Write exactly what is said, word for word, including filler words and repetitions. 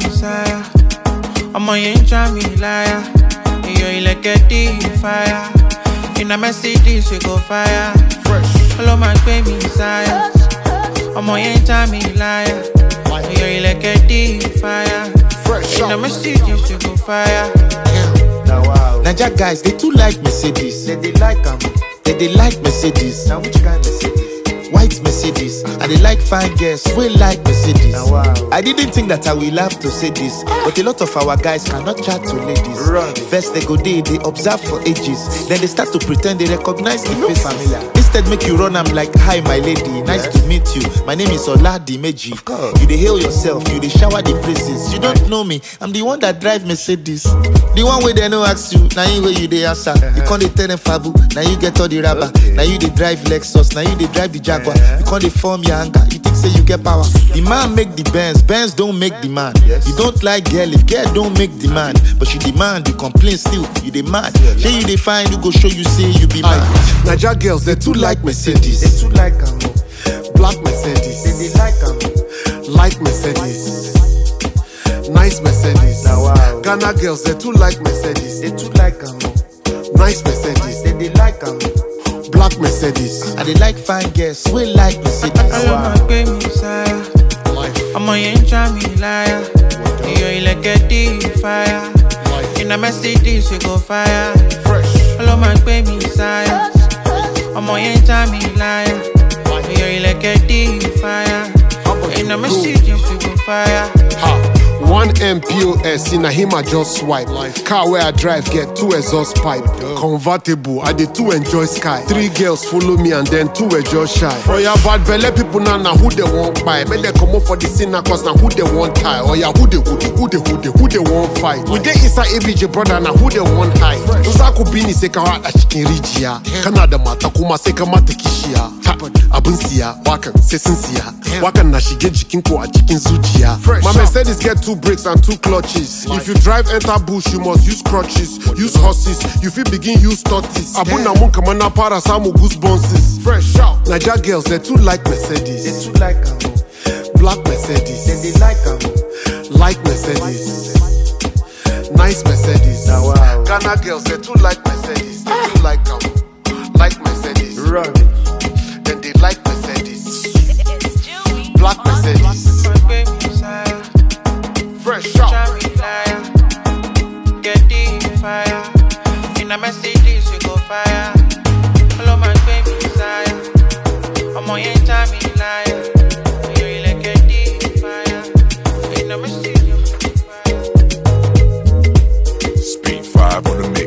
sire. I'm on you try me liar. You're like a deep fire. In a Mercedes we go fire. Fresh. Hello my baby sire. I'm on you try me liar. You're like a deep fire. Fresh. In a Mercedes we go fire. Now wow. Naija guys, they too like Mercedes. They, they like them. They, they like Mercedes. Now which kind of Mercedes? White Mercedes. And they like fine girls. We like Mercedes. Now wow. I didn't think that I will have to say this, but a lot of our guys cannot chat to ladies. Run. First they go there, they observe for ages. Then they start to pretend they recognize the Look face. familiar. Instead make you run, I'm like, hi my lady, nice Yes. to meet you. My name is Oladimeji. Of course. You dey hail yourself, you dey shower the praises. You don't know me, I'm the one that drive Mercedes. The one where they no ask you, now you where you dey answer. You can't dey tell them Fabu, now you get all the rubber. Okay. Now you dey drive Lexus, now you dey drive the Jaguar. Yeah. You can't dey form your anger, you think say you get power. The man make the Benz, Benz don't make the man. Yes. You don't like girl if girl don't make the man. But she demand, you complain still, you demand. Say you dey fine, you go show you say you be man. Naija girls, they too like Mercedes. They too like them. Black Mercedes. They, they like them. Like Mercedes. Nice Mercedes. Now wow. Ghana girls, they too like Mercedes. They too like them. Nice Mercedes. They, they like them. Black Mercedes. And they like fine girls, we like Mercedes. Hello my baby sire. Life. I'm on you try me liar. You're like a deep fire. Life. In a Mercedes we go fire. Fresh. Hello my baby sire. I'm on you try me liar. You're like a deep fire. In a Mercedes we go fire. Ha. One M P O S in a him I just swipe. Life. Car where I drive get two exhaust pipe. Convertible, I did two enjoy sky. Three girls follow me and then two were just shy. For your bad belly people now, now who they want buy? When they come up for the scene now cause now who they want tie? Or yeah, who they who they who they who they who they want fight? We they inside A B J brother now who they want hide? Nzaku bini seka wa a chicken rijia. Canada mata kuma seka mata kishia. Abun siya, wakan sesin siya. Wakan na shige jikin ko a chicken zujiya. My Mercedes get two brakes and two clutches. If you drive enter bush, you must use crutches, use horses. You feel begin use tortoise. Abun na mun kama na para samu goosebumps. Fresh out. Naija girls they too like Mercedes. They too like them. Black Mercedes. They, they like them. Like Mercedes. Nice Mercedes. Now wow. Ghana girls they too like Mercedes. They too like them. Like Mercedes. Run. Then they like Mercedes. Black Mercedes. My baby sire. Fresh out. Try me liar. Get deep fire. In a Mercedes we go fire. Hello my baby sire. I'm on you try me liar. You're like a deep fire. In a Mercedes we go fire. Speed five on the mix.